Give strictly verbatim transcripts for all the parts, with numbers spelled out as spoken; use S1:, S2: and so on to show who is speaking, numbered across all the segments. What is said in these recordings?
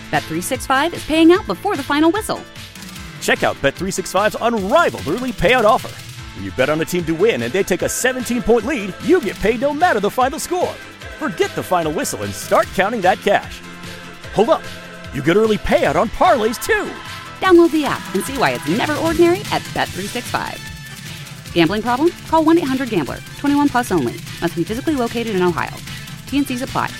S1: Bet three sixty-five is paying out before the final whistle.
S2: Check out Bet three sixty-five's unrivaled early payout offer. When you bet on a team to win and they take a seventeen-point lead, you get paid no matter the final score. Forget the final whistle and start counting that cash. Hold up. You get early payout on parlays, too.
S1: Download the app and see why it's never ordinary at Bet three sixty-five. Gambling problem? Call one eight hundred gambler. twenty-one plus only. Must be physically located in Ohio. T N Cs apply.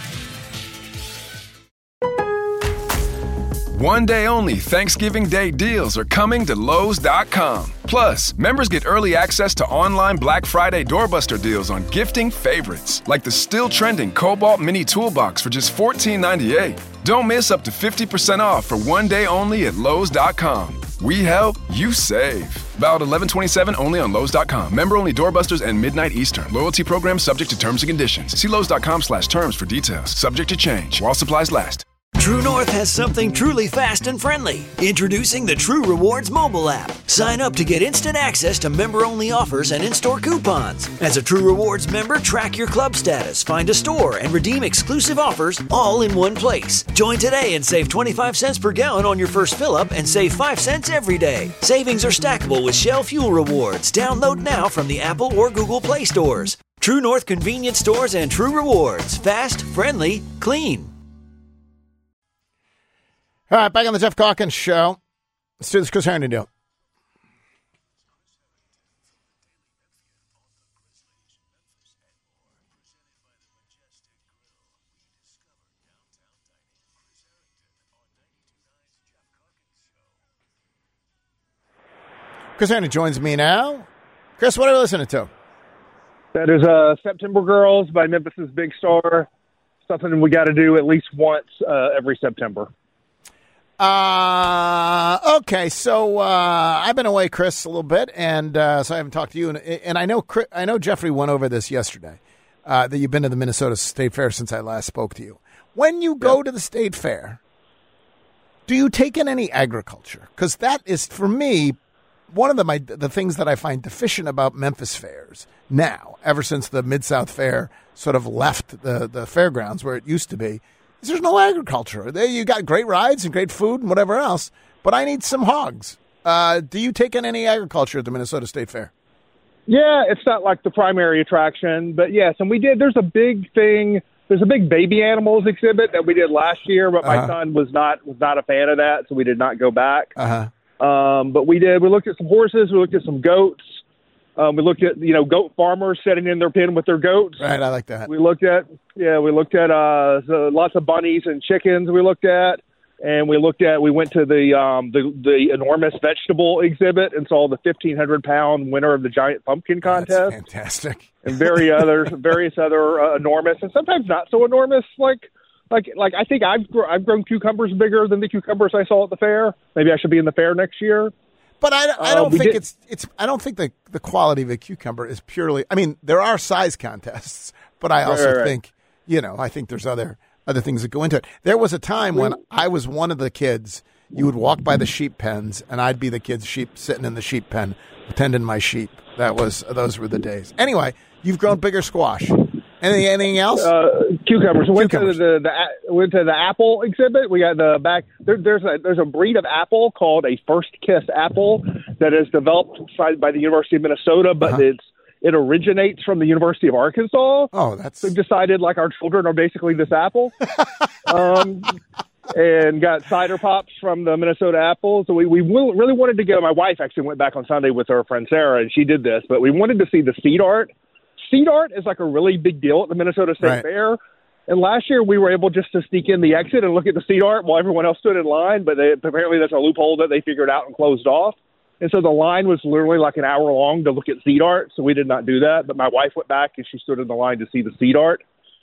S3: One day only Thanksgiving Day deals are coming to Lowe's dot com. Plus, members get early access to online Black Friday doorbuster deals on gifting favorites, like the still trending Cobalt Mini Toolbox for just fourteen ninety-eight. Don't miss up to fifty percent off for one day only at Lowe's dot com. We help, you save. Valid eleven twenty-seven only on Lowe's dot com. Member only doorbusters and midnight Eastern. Loyalty program subject to terms and conditions. See Lowe's dot com slash terms for details. Subject to change while supplies last.
S4: True North has something truly fast and friendly. Introducing the True Rewards mobile app. Sign up to get instant access to member-only offers and in-store coupons. As a True Rewards member, track your club status, find a store, and redeem exclusive offers all in one place. Join today and save twenty-five cents per gallon on your first fill-up and save five cents every day. Savings are stackable with Shell Fuel Rewards. Download now from the Apple or Google Play stores. True North Convenience Stores and True Rewards. Fast, friendly, clean.
S5: All right, back on the Jeff Calkins Show. Let's do this Chris Herndon deal. Chris Herndon joins me now. Chris, what are we listening to?
S6: That is uh, September Girls by Memphis' Big Star. Something we got to do at least once uh, every September.
S5: Uh, okay, so uh, I've been away, Chris, a little bit, and uh, so I haven't talked to you. And, and I know Chris, I know Jeffrey went over this yesterday, uh, that you've been to the Minnesota State Fair since I last spoke to you. When you go
S6: Yep.
S5: to the State Fair, do you take in any agriculture? Because that is, for me, one of the, my, the things that I find deficient about Memphis fairs now, ever since the Mid-South Fair sort of left the, the fairgrounds where it used to be, is there's no agriculture. There you got great rides and great food and whatever else, but I need some hogs. Uh, do you take in any agriculture at the Minnesota State Fair?
S6: Yeah, it's not like the primary attraction, but yes, and we did. There's a big thing. There's a big baby animals exhibit that we did last year, but my
S5: Uh-huh.
S6: son was not was not a fan of that, so we did not go back.
S5: Uh huh.
S6: Um, but we did. We looked at some horses. We looked at some goats. Um, we looked at you know goat farmers sitting in their pen with their goats.
S5: Right, I like that.
S6: We looked at yeah, we looked at uh, so lots of bunnies and chickens. We looked at, and we looked at. We went to the um, the the enormous vegetable exhibit and saw the fifteen hundred pound winner of the giant pumpkin contest.
S5: That's fantastic.
S6: And very other various other uh, enormous and sometimes not so enormous like. Like, like I think I've gr- I've grown cucumbers bigger than the cucumbers I saw at the fair. Maybe I should be in the fair next year.
S5: But I, I
S6: Uh,
S5: don't
S6: we
S5: think
S6: did-
S5: it's it's. I don't think the the quality of a cucumber is purely. I mean, there are size contests, but I also
S6: right, right.
S5: think you know. I think there's other other things that go into it. There was a time when I was one of the kids. You would walk by the sheep pens, and I'd be the kid's sheep sitting in the sheep pen, tending my sheep. That was those were the days. Anyway, you've grown bigger squash. Anything, anything else?
S6: Uh, cucumbers. We went
S5: Cucumbers.
S6: to the, the, the went to the apple exhibit. We got the back. There, there's a there's a breed of apple called a First Kiss apple that is developed by, by the University of Minnesota, but
S5: Uh-huh.
S6: it's it originates from the University of Arkansas.
S5: Oh, that's
S6: We've decided like our children are basically this apple. um, and got cider pops from the Minnesota Apple. So we, we will- really wanted to go. My wife actually went back on Sunday with her friend Sarah, and she did this. But we wanted to see the seed art. Seed art is like a really big deal at the Minnesota State
S5: Right.
S6: Fair. And last year we were able just to sneak in the exit and look at the seed art while everyone else stood in line. But they, apparently that's a loophole that they figured out and closed off. And so the line was literally like an hour long to look at seed art. So we did not do that. But my wife went back and she stood in the line to see the seed art.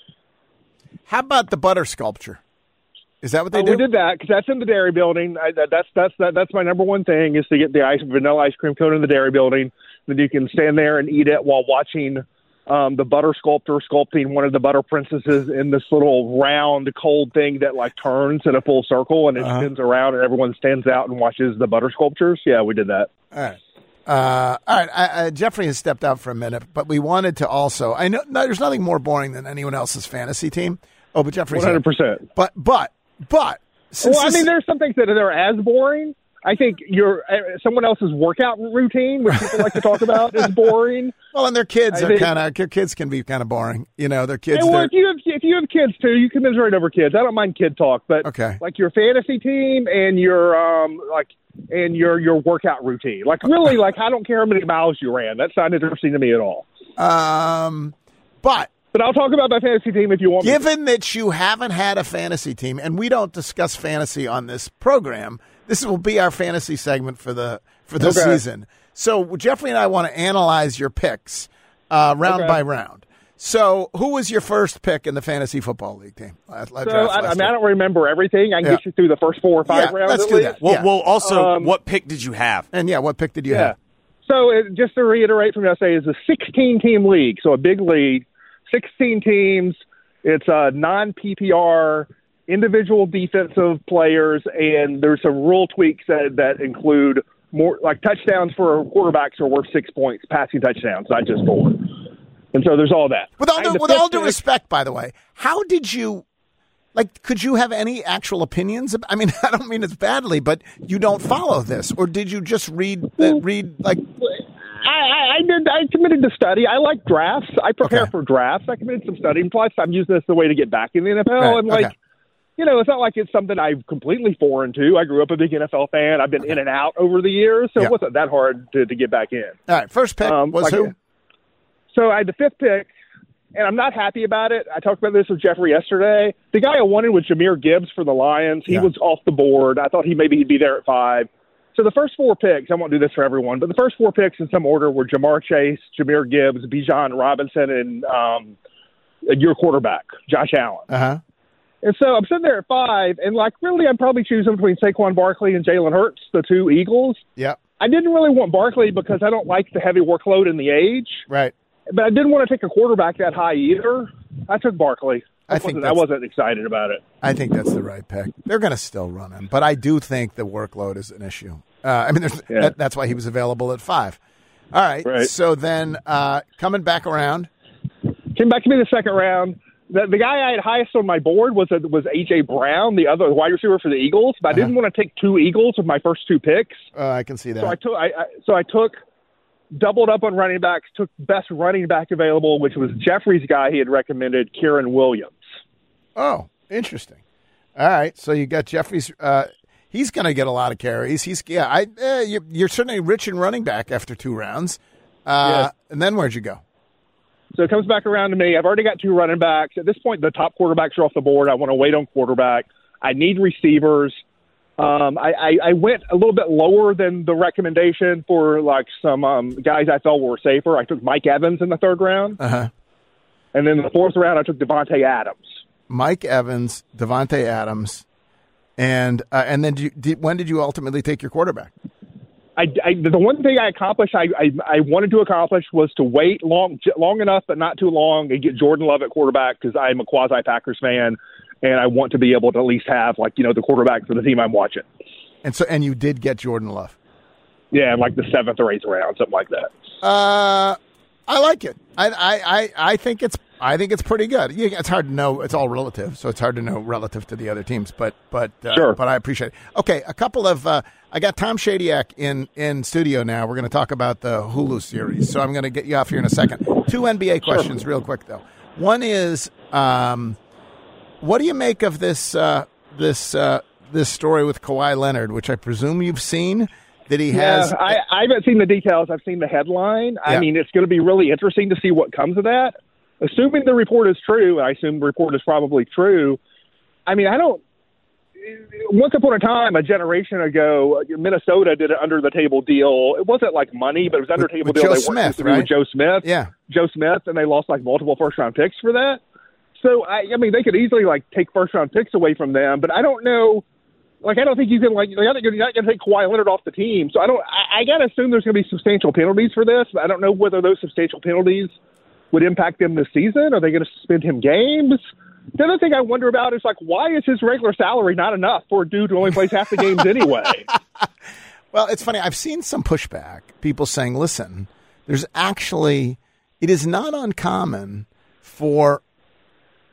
S5: How about the butter sculpture? Is that what they
S6: Uh,
S5: do?
S6: we did that because that's in the dairy building. I, that, that's that's that, that's my number one thing is to get the ice vanilla ice cream cone in the dairy building. Then you can stand there and eat it while watching um, the butter sculptor sculpting one of the butter princesses in this little round cold thing that like turns in a full circle and it
S5: Uh-huh.
S6: spins around and everyone stands out and watches the butter sculptures. Yeah, we did that.
S5: All right. Uh, all right. I, I, Jeffrey has stepped out for a minute, but we wanted to also. I know no, there's nothing more boring than anyone else's fantasy team. Oh, but Jeffrey's
S6: one hundred percent.
S5: But but but Since
S6: well, I
S5: this-
S6: mean, there's some things that are as boring. I think your uh, someone else's workout routine, which people like to talk about, is boring.
S5: Well, and their kids
S6: I
S5: are
S6: think-
S5: kind of. Their kids can be kind of boring. You know, their kids.
S6: Hey, well,
S5: they're-
S6: if you have if you have kids too, you commiserate over kids. I don't mind kid talk, but
S5: Okay.
S6: like your fantasy team and your um like and your your workout routine, like really, like I don't care how many miles you ran. That's not interesting to me at all.
S5: Um, but
S6: But I'll talk about my fantasy team if you want. me to.
S5: given that you haven't had a fantasy team, and we don't discuss fantasy on this program, this will be our fantasy segment for the for the
S6: Okay.
S5: season. So Jeffrey and I want to analyze your picks uh, round
S6: Okay.
S5: by round. So who was your first pick in the fantasy football league team? Last, last
S6: So
S5: draft
S6: I, I
S5: last
S6: mean, I
S5: year?
S6: don't remember everything. I can
S5: Yeah.
S6: get you through the first four or five
S5: Yeah,
S6: rounds.
S5: let's
S6: at
S5: do
S6: least.
S5: that.
S7: Well,
S5: Yeah.
S7: well, also,
S6: Um,
S7: what pick did you have?
S5: And yeah, what pick did you
S6: Yeah.
S5: have?
S6: So it, just to reiterate from yesterday, it's a sixteen-team league, so a big league, sixteen teams. It's a non-P P R, individual defensive players, and there's some rule tweaks that, that include more like touchdowns for quarterbacks are worth six points, passing touchdowns, not just four. And so there's all that.
S5: With all,
S6: I
S5: due,
S6: mean, the
S5: with all
S6: fifth
S5: due
S6: pick-
S5: respect, by the way, how did you, like, could you have any actual opinions? ab- I mean, I don't mean it's badly, but you don't follow this, or did you just read, uh, read like,
S6: I, I, I did. I committed to study. I like drafts. I prepare
S5: Okay.
S6: for drafts. I committed some study. And plus, I'm using this as a way to get back in the N F L.
S5: Right,
S6: And like,
S5: okay.
S6: you know, it's not like it's something I'm completely foreign to. I grew up a big N F L fan. I've been in and out over the years, so
S5: Yeah.
S6: it wasn't that hard to, to get back in.
S5: all right, first pick
S6: Um,
S5: was
S6: like-
S5: who?
S6: So I had the fifth pick, and I'm not happy about it. I talked about this with Jeffrey yesterday. The guy I wanted was Jahmyr Gibbs for the Lions. He
S5: Yeah.
S6: was off the board. I thought he maybe he'd be there at five. So the first four picks, I won't do this for everyone, but the first four picks in some order were Jamar Chase, Jahmyr Gibbs, Bijan Robinson, and um, your quarterback, Josh Allen.
S5: Uh-huh.
S6: And so I'm sitting there at five, and like really I'm probably choosing between Saquon Barkley and Jalen Hurts, the two Eagles.
S5: Yep,
S6: I didn't really want Barkley because I don't like the heavy workload and the age.
S5: right.
S6: But I didn't want to take a quarterback that high either. I took Barkley. I,
S5: I think
S6: wasn't, I
S5: that's-
S6: wasn't excited about it.
S5: I think that's the right pick. They're going to still run him, but I do think the workload is an issue. Uh, I mean, there's,
S6: Yeah.
S5: that, that's why he was available at five. All right,
S6: Right.
S5: so then uh, coming back around,
S6: Came back to me the second round. The, the guy I had highest on my board was a, was A J Brown, the other wide receiver for the Eagles. But I didn't want to take two Eagles with my first two picks,
S5: uh, I can see that.
S6: so I took I, I so I took doubled up on running backs. Took best running back available, which was Jeffrey's guy he had recommended, Kieran Williams.
S5: Oh, interesting. All right, so you got Jeffrey's. Uh, he's going to get a lot of carries. He's yeah. I uh, you're, you're certainly rich in running back after two rounds. Uh,
S6: Yes.
S5: And then where'd you go?
S6: So it comes back around to me. I've already got two running backs. At this point, the top quarterbacks are off the board. I want to wait on quarterback. I need receivers. Um, I, I, I went a little bit lower than the recommendation for like some um, guys I felt were safer. I took Mike Evans in the third round.
S5: Uh huh.
S6: And then in the fourth round, I took Devontae Adams.
S5: Mike Evans, Devontae Adams, and uh, and then did you, did, when did you ultimately take your quarterback?
S6: I, I, the one thing I accomplished, I, I, I wanted to accomplish was to wait long long enough, but not too long, and get Jordan Love at quarterback because I'm a quasi Packers fan, and I want to be able to at least have like you know the quarterback for the team I'm watching.
S5: And so and you did get Jordan Love.
S6: Yeah, in like the seventh or eighth round, something like that.
S5: Uh, I like it. I, I, I, I think it's I think it's pretty good. Yeah, it's hard to know. It's all relative, so it's hard to know relative to the other teams. But but uh,
S6: Sure.
S5: But I appreciate it. Okay, a couple of uh, I got Tom Shadyac in in studio now. We're going to talk about the Hulu series. So I'm going to get you off here in a second. Two N B A questions, real quick though. One is, um, what do you make of this uh, this uh, this story with Kawhi Leonard, which I presume you've seen? That he has.
S6: Yeah, I, I haven't seen the details. I've seen the headline.
S5: Yeah.
S6: I mean, it's going to be really interesting to see what comes of that. Assuming the report is true, I assume the report is probably true. I mean, I don't. Once upon a time, a generation ago, Minnesota did an under-the-table deal. It wasn't like money, but it was
S5: With-
S6: under-the-table
S5: with
S6: deal.
S5: Joe
S6: they worked
S5: Smith,
S6: through with
S5: right?
S6: Joe Smith.
S5: Yeah.
S6: Joe Smith, and they lost like multiple first-round picks for that. So I, I mean, they could easily like take first-round picks away from them, but I don't know. Like, I don't think you can, like, you're not going to take Kawhi Leonard off the team. So I don't, I, I got to assume there's going to be substantial penalties for this, but I don't know whether those substantial penalties would impact him this season. Are they going to suspend him games? The other thing I wonder about is, like, why is his regular salary not enough for a dude who only plays half the games anyway?
S5: Well, it's funny. I've seen some pushback. People saying, listen, there's actually, it is not uncommon for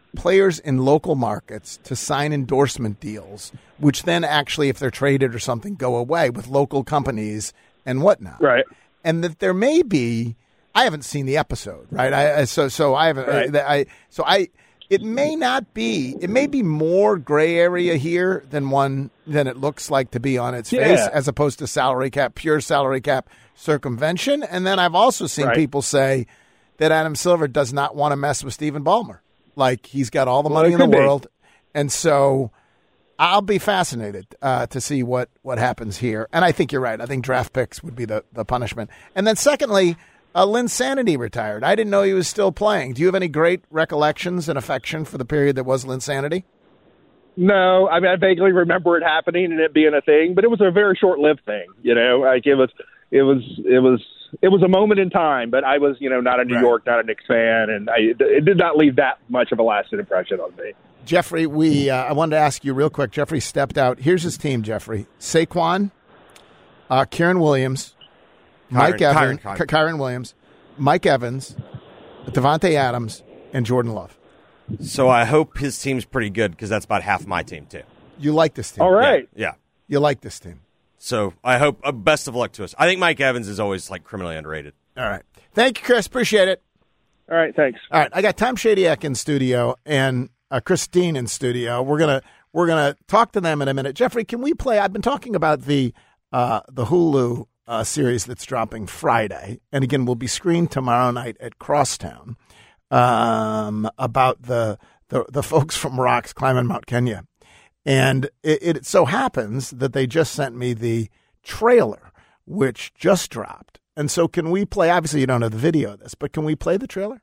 S5: players in local markets to sign endorsement deals, which then actually, if they're traded or something, go away with local companies and whatnot.
S6: Right.
S5: And that there may be, I haven't seen the episode, right? I, so so I haven't.
S6: Right.
S5: I, I so I. It may not be. It may be more gray area here than one than it looks like to be on its
S6: Yeah.
S5: face, as opposed to salary cap, pure salary cap circumvention. And then I've also seen
S6: Right.
S5: people say that Adam Silver does not want to mess with Stephen Ballmer. Like, he's got all the
S6: Well,
S5: money
S6: it
S5: in the
S6: could be.
S5: world. And so I'll be fascinated uh, to see what, what happens here. And I think you're right. I think draft picks would be the, the punishment. And then secondly, uh, Linsanity retired. I didn't know he was still playing. Do you have any great recollections and affection for the period that was Linsanity?
S6: No, I mean, I vaguely remember it happening and it being a thing, but it was a very short-lived thing. You know, like it was, it was, it was, it was a moment in time. But I was, you know, not a New
S5: Right.
S6: York, not a Knicks fan, and I, it did not leave that much of a lasting impression on me.
S5: Jeffrey, we uh, I wanted to ask you real quick. Jeffrey stepped out. Here's his team, Jeffrey. Saquon, uh, Kieran Williams, Mike
S7: Kyron-
S5: Evans,
S7: Kyron-
S5: Ky- Kyron Williams, Mike Evans, Devontae Adams, and Jordan Love.
S7: So I hope his team's pretty good because that's about half my team, too.
S5: You like this team.
S6: All right.
S7: Yeah. yeah.
S5: You like this team.
S7: So I hope uh, best of luck to us. I think Mike Evans is always like criminally underrated.
S5: All right. Thank you, Chris. Appreciate it.
S6: All right, thanks.
S5: All right. I got Tom Shadyac in studio and uh, Christine in studio. We're gonna we're gonna talk to them in a minute. Jeffrey, can we play? I've been talking about the uh, the Hulu uh, series that's dropping Friday, and again will be screened tomorrow night at Crosstown. Um, about the, the the folks from Rocks climbing Mount Kenya, and it, it so happens that they just sent me the trailer, which just dropped. And so, can we play? Obviously, you don't have the video of this, but can we play the trailer?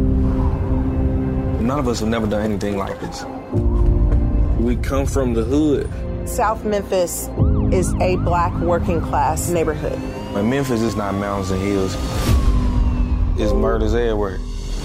S8: None of us have never done anything like this. We come from the hood.
S9: South Memphis is a black working class neighborhood.
S8: But Memphis is not mountains and hills. It's murders everywhere.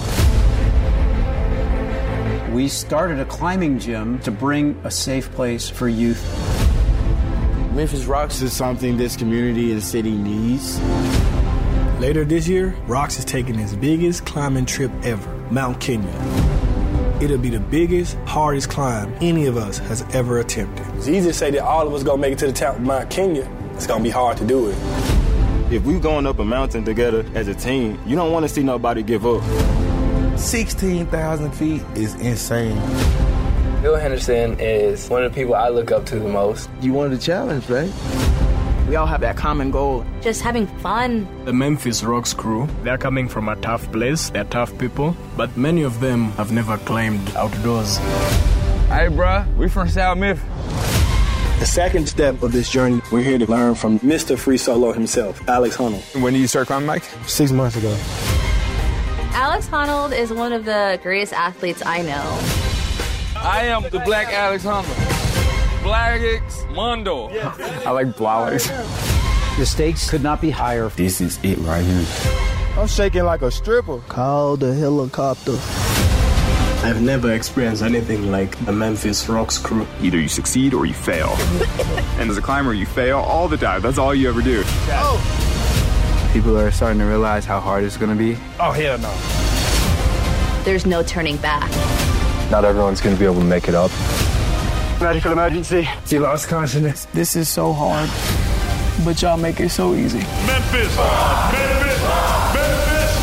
S10: We started a climbing gym to bring a safe place for youth.
S11: Memphis Rocks is something this community and city needs.
S12: Later this year, Rocks is taking its biggest climbing trip ever, Mount Kenya. It'll be the biggest, hardest climb any of us has ever attempted.
S13: It's easy to say that all of us gonna make it to the top of Mount Kenya. It's gonna be hard to do it.
S11: If we're going up a mountain together as a team, you don't want to see nobody give up.
S8: sixteen thousand feet is insane.
S14: Bill Henderson is one of the people I look up to the most.
S8: You wanted a challenge, right?
S15: We all have that common goal.
S16: Just having fun.
S12: The Memphis Rocks crew, they're coming from a tough place, they're tough people, but many of them have never climbed outdoors.
S8: Hey, bruh, we from South Memphis.
S12: The second step of this journey, we're here to learn from Mister Free Solo himself, Alex Honnold.
S8: When did you start climbing, Mike?
S12: Six months ago.
S16: Alex Honnold is one of the greatest athletes I know.
S8: I am the Black Alex Honnold. Black X Mondo.
S14: I like Blowers.
S10: The stakes could not be higher.
S8: This is it right here.
S11: I'm shaking like a stripper.
S15: Call the helicopter.
S12: I've never experienced anything like the Memphis Rocks crew.
S17: Either you succeed or you fail. And as a climber, you fail all the time. That's all you ever do.
S14: Oh. People are starting to realize how hard it's going to be.
S12: Oh, hell no.
S16: There's no turning back.
S14: Not everyone's going to be able to make it up.
S12: Medical emergency.
S13: She lost consciousness.
S15: This is so hard, but y'all make it so easy.
S18: Memphis! Memphis! Memphis!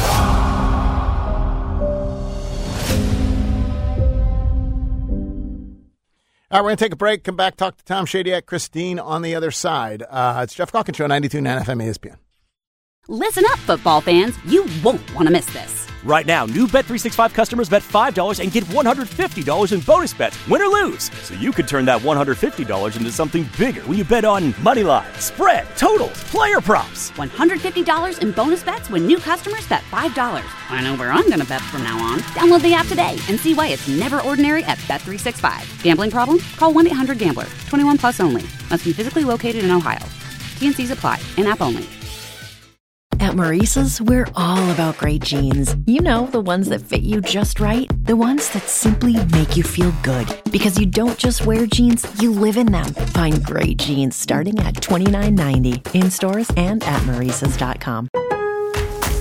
S5: All right, we're going to take a break, come back, talk to Tom Shadyac, Christine on the other side. Uh, it's Jeff Calkins Show, ninety-two point nine F M E S P N.
S1: Listen up, football fans. You won't want to miss this.
S2: Right now, new Bet three sixty-five customers bet five dollars and get one hundred fifty dollars in bonus bets, win or lose. So you could turn that one hundred fifty dollars into something bigger when you bet on money line, spread, totals, player props.
S1: one hundred fifty dollars in bonus bets when new customers bet five dollars. I know where I'm going to bet from now on. Download the app today and see why it's never ordinary at Bet three sixty-five. Gambling problem? Call one eight hundred gambler. twenty-one plus only. Must be physically located in Ohio. T N Cs apply. In-app only.
S19: At Maurice's, we're all about great jeans. You know, the ones that fit you just right. The ones that simply make you feel good. Because you don't just wear jeans, you live in them. Find great jeans starting at twenty-nine ninety in stores and at maurices dot com.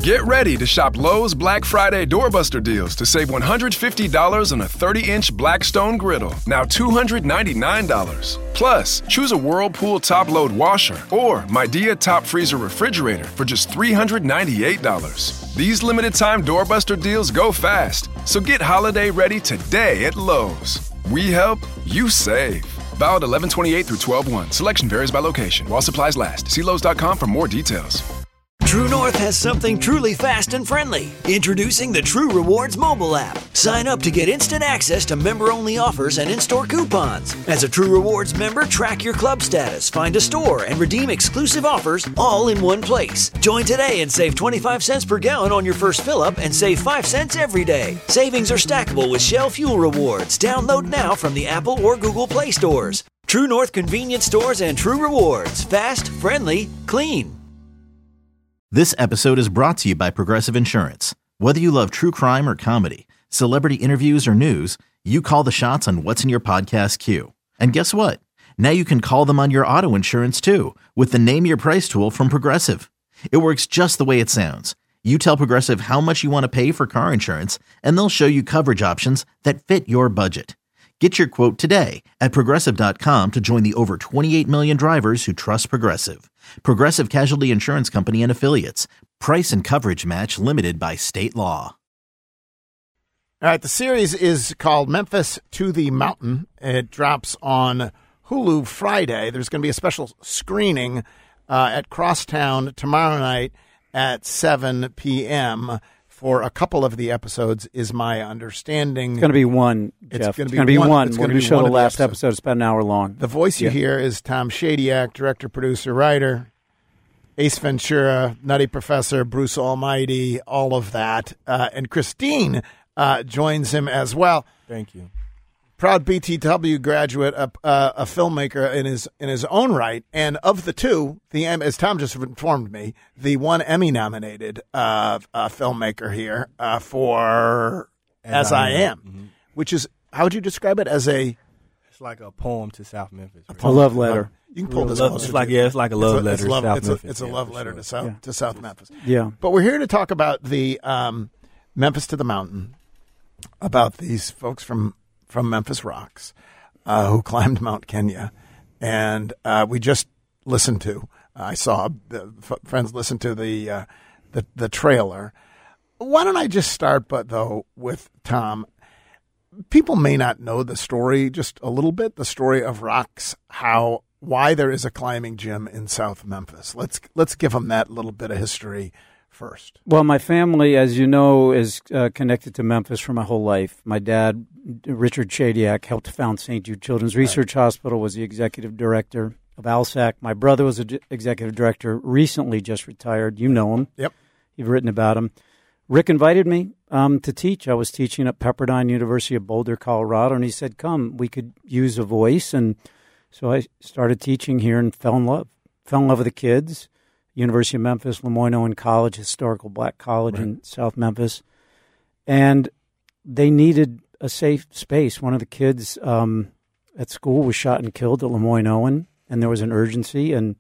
S3: Get ready to shop Lowe's Black Friday doorbuster deals to save one hundred fifty dollars on a thirty-inch Blackstone griddle, now two hundred ninety-nine dollars. Plus, choose a Whirlpool top-load washer or Midea top freezer refrigerator for just three hundred ninety-eight dollars. These limited-time doorbuster deals go fast, so get holiday ready today at Lowe's. We help, you save. Valid eleven twenty-eight through twelve one. Selection varies by location. While supplies last. See Lowe's dot com for more details.
S4: True North has something truly fast and friendly. Introducing the True Rewards mobile app. Sign up to get instant access to member-only offers and in-store coupons. As a True Rewards member, track your club status, find a store, and redeem exclusive offers all in one place. Join today and save twenty-five cents per gallon on your first fill-up and save five cents every day. Savings are stackable with Shell Fuel Rewards. Download now from the Apple or Google Play stores. True North convenience stores and True Rewards. Fast, friendly, clean.
S20: This episode is brought to you by Progressive Insurance. Whether you love true crime or comedy, celebrity interviews or news, you call the shots on what's in your podcast queue. And guess what? Now you can call them on your auto insurance too with the Name Your Price tool from Progressive. It works just the way it sounds. You tell Progressive how much you want to pay for car insurance, and they'll show you coverage options that fit your budget. Get your quote today at Progressive dot com to join the over twenty-eight million drivers who trust Progressive. Progressive Casualty Insurance Company and Affiliates. Price and coverage match limited by state law.
S5: All right, the series is called Memphis to the Mountain. It drops on Hulu Friday. There's going to be a special screening uh, at Crosstown tomorrow night at seven p.m., for a couple of the episodes, is my understanding.
S21: It's going to be one, Jeff.
S5: It's going to be,
S21: gonna be
S5: one.
S21: one.
S5: It's
S21: We're
S5: going to
S21: show
S5: one
S21: the last
S5: the
S21: episode. It's about an hour long.
S5: The voice you
S21: yeah.
S5: hear is Tom Shadyac, director, producer, writer. Ace Ventura, Nutty Professor, Bruce Almighty, all of that. Uh, and Christine uh, joins him as well.
S11: Thank you.
S5: Proud B T W graduate, a, a, a filmmaker in his in his own right, and of the two, the as Tom just informed me, the one Emmy-nominated uh, uh, filmmaker here uh, for As, As I, I Am, am mm-hmm. which is, how would you describe it? As a
S11: It's like a poem to South Memphis.
S21: Right? A love letter.
S5: You can pull this
S11: love,
S5: closer.
S11: It's like, yeah, it's like a love
S5: it's
S11: letter
S5: a, it's love,
S11: to South
S5: it's
S11: Memphis.
S5: A, it's a
S11: yeah,
S5: love letter
S11: sure.
S5: to South
S21: yeah.
S5: to South Memphis.
S21: Yeah.
S5: But we're here to talk about the um, Memphis to the Mountain, about these folks from, from Memphis Rocks uh, who climbed Mount Kenya. And uh, we just listened to, uh, I saw the f- friends listen to the, uh, the the trailer. Why don't I just start, but though, with Tom? People may not know the story just a little bit, the story of Rocks, how why there is a climbing gym in South Memphis. Let's let's give them that little bit of history first.
S21: Well, my family, as you know, is uh, connected to Memphis for my whole life. My dad, Richard Shadyac, helped found Saint Jude Children's Research right. Hospital, was the executive director of ALSAC. My brother was the executive director, recently just retired. You know him.
S5: Yep.
S21: You've written about him. Rick invited me um, to teach. I was teaching at Pepperdine University of Boulder, Colorado, and he said, come, we could use a voice. And so I started teaching here and fell in love. Fell in love with the kids. University of Memphis, Lemoyne-Owen College, historical black college right. in South Memphis. And they needed a safe space. One of the kids um, at school was shot and killed at Lemoyne-Owen, and there was an urgency. And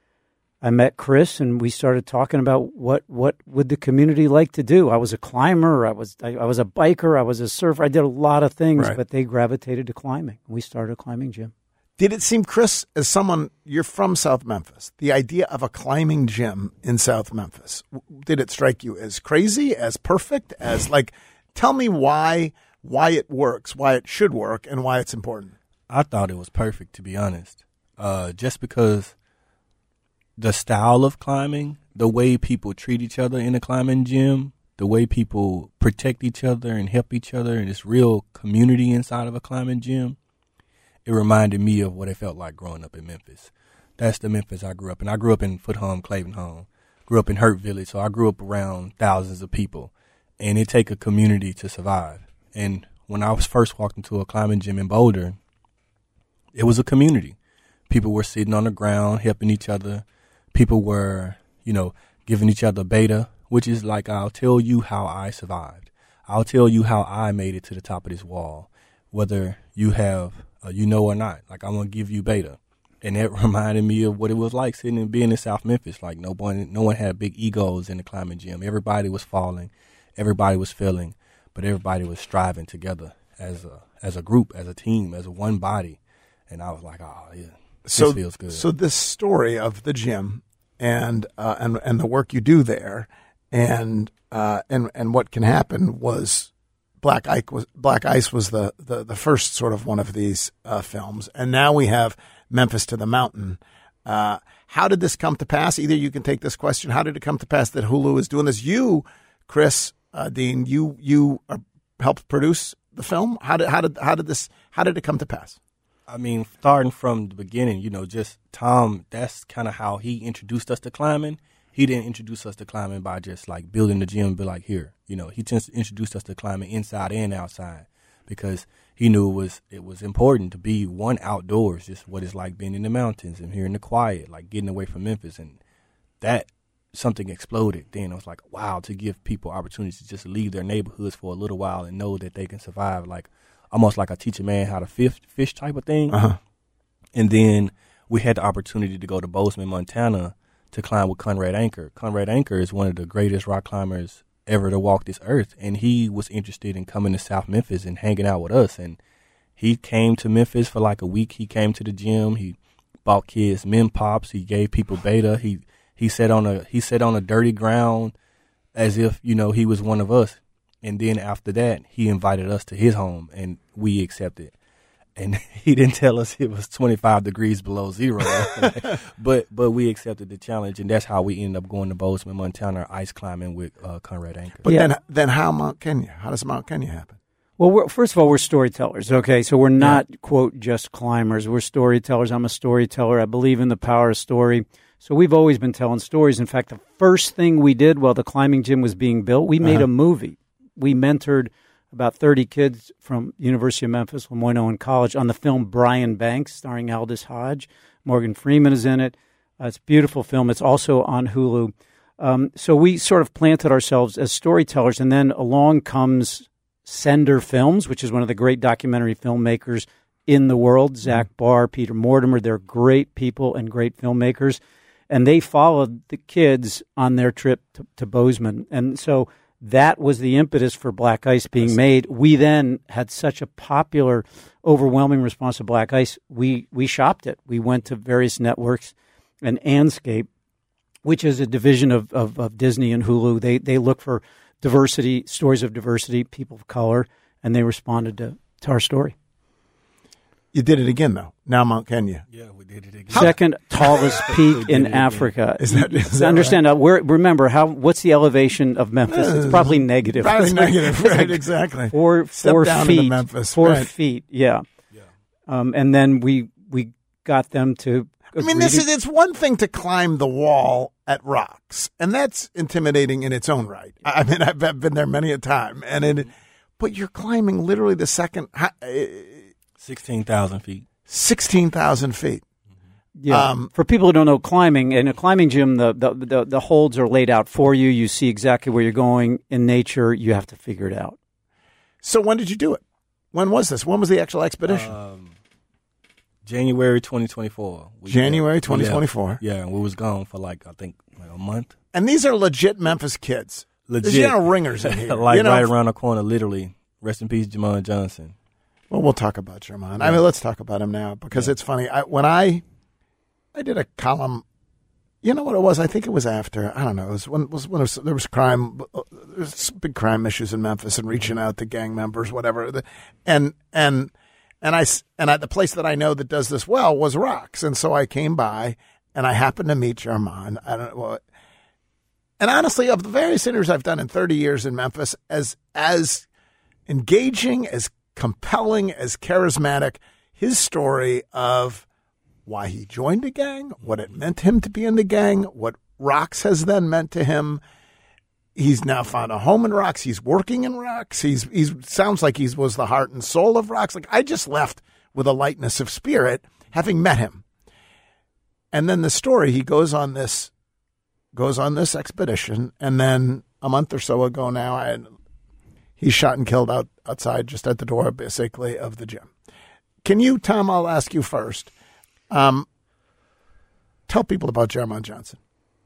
S21: I met Chris, and we started talking about what, what would the community like to do. I was a climber, I was I, I was a biker, I was a surfer. I did a lot of things, right. but they gravitated to climbing. We started a climbing gym.
S5: Did it seem, Chris, as someone, you're from South Memphis, the idea of a climbing gym in South Memphis, did it strike you as crazy, as perfect, as like, tell me why why it works, why it should work, and why it's important?
S11: I thought it was perfect, to be honest, uh, just because the style of climbing, the way people treat each other in a climbing gym, the way people protect each other and help each other, and this real community inside of a climbing gym, it reminded me of what it felt like growing up in Memphis. That's the Memphis I grew up in. I grew up in Foot Home, Claiborne Home, grew up in Hurt Village, so I grew up around thousands of people, and it take a community to survive. And when I was first walked into a climbing gym in Boulder, it was a community. People were sitting on the ground, helping each other. People were, you know, giving each other beta, which is like, I'll tell you how I survived. I'll tell you how I made it to the top of this wall, whether you have, uh, you know or not. Like, I'm going to give you beta. And that reminded me of what it was like sitting and being in South Memphis. Like no one, no one had big egos in the climbing gym. Everybody was falling, everybody was failing, but everybody was striving together as a as a group, as a team, as a one body. And I was like, oh yeah, this
S5: so,
S11: feels good.
S5: So this story of the gym and uh, and and the work you do there, and uh, and and what can happen was Black Ice was Black Ice was the, the, the first sort of one of these uh, films, and now we have Memphis to the Mountain. Uh, how did this come to pass? Either you can take this question. How did it come to pass that Hulu is doing this? You, Chris uh, Dean, you you uh, helped produce the film. How did how did how did this how did it come to pass?
S11: I mean, starting from the beginning, you know, just Tom. That's kind of how he introduced us to climbing. He didn't introduce us to climbing by just like building the gym and be like, here, you know, he just introduced us to climbing inside and outside because he knew it was it was important to be one outdoors, just what it's like being in the mountains and hearing the quiet, like getting away from Memphis. And that something exploded. Then I was like, wow, to give people opportunities to just leave their neighborhoods for a little while and know that they can survive, like almost like I teach a man how to fish, fish type of thing.
S5: Uh-huh.
S11: And then we had the opportunity to go to Bozeman, Montana, to climb with Conrad Anker. Conrad Anker is one of the greatest rock climbers ever to walk this earth, and he was interested in coming to South Memphis and hanging out with us. And he came to Memphis for like a week. He came to the gym. He bought kids Mem Pops. He gave people beta. He he sat on a he sat on a dirty ground as if, you know, he was one of us. And then after that, he invited us to his home, and we accepted. And he didn't tell us it was twenty-five degrees below zero. but but we accepted the challenge, and that's how we ended up going to Bozeman, Montana, ice climbing with uh, Conrad Anker.
S5: But yeah. then then how Mount Kenya? How does Mount Kenya happen?
S21: Well, we're, first of all, we're storytellers, okay? So we're not, yeah. quote, just climbers. We're storytellers. I'm a storyteller. I believe in the power of story. So we've always been telling stories. In fact, the first thing we did while the climbing gym was being built, we made uh-huh. a movie. We mentored about thirty kids from University of Memphis, Lemoyne-Owen College, on the film Brian Banks, starring Aldous Hodge. Morgan Freeman is in it. Uh, it's a beautiful film. It's also on Hulu. Um, so we sort of planted ourselves as storytellers, and then along comes Sender Films, which is one of the great documentary filmmakers in the world. Zach Barr, Peter Mortimer, they're great people and great filmmakers. And they followed the kids on their trip to, to Bozeman. And so that was the impetus for Black Ice being made. We then had such a popular, overwhelming response to Black Ice. We we shopped it. We went to various networks, and Anscape, which is a division of, of, of Disney and Hulu, they they look for diversity, stories of diversity, people of color, and they responded to, to our story.
S5: You did it again, though. Now Mount Kenya.
S11: Yeah, we did it again.
S21: Second tallest peak in Africa.
S5: Is that, is that
S21: understand?
S5: Right?
S21: Uh, we're, remember how? What's the elevation of Memphis? It's probably negative.
S5: Probably
S21: it's
S5: negative,
S21: like,
S5: right?
S21: Like
S5: exactly.
S21: Four
S5: Step
S21: four
S5: down
S21: feet.
S5: into Memphis.
S21: Four
S5: right.
S21: feet. Yeah.
S11: Yeah.
S21: Um, and then we we got them to.
S5: I mean, this is it's one thing to climb the wall at Rocks, and that's intimidating in its own right. I mean, I've, I've been there many a time, and it. But you're climbing literally the second.
S11: Sixteen thousand feet.
S5: Sixteen thousand feet.
S21: Yeah. Um, for people who don't know climbing, in a climbing gym, the, the the the holds are laid out for you. You see exactly where you're going. In nature, you have to figure it out.
S5: So when did you do it? When was this? When was the actual expedition?
S11: Um, January twenty twenty-four. We
S5: January twenty twenty-four.
S11: Yeah, and we was gone for like I think like a month.
S5: And these are legit Memphis kids.
S11: Legit,
S5: There's, you know, ringers in here,
S11: like
S5: you know?
S11: right around the corner. Literally, rest in peace, Jamon Johnson.
S5: Well, we'll talk about Jermon.
S11: Yeah.
S5: I mean, let's talk about him now because yeah. it's funny. I, when I I did a column, you know what it was? I think it was after. I don't know. It was when, it was when it was, there was crime, there was big crime issues in Memphis and reaching out to gang members, whatever. And and and I and I, the place that I know that does this well was Rocks, and so I came by and I happened to meet Jermon. I don't know what. And honestly, of the various interviews I've done in thirty years in Memphis, as as engaging as compelling, as charismatic, his story of why he joined a gang, what it meant to him to be in the gang, what Rocks has then meant to him. He's now found a home in Rocks. He's working in Rocks. He's he's sounds like he was the heart and soul of Rocks. Like I just left with a lightness of spirit, having met him. And then the story, he goes on this goes on this expedition, and then a month or so ago now, I had he's shot and killed out outside, just at the door, basically, of the gym. Can you, Tom, I'll ask you first. Um, Tell people about Jermon Johnson.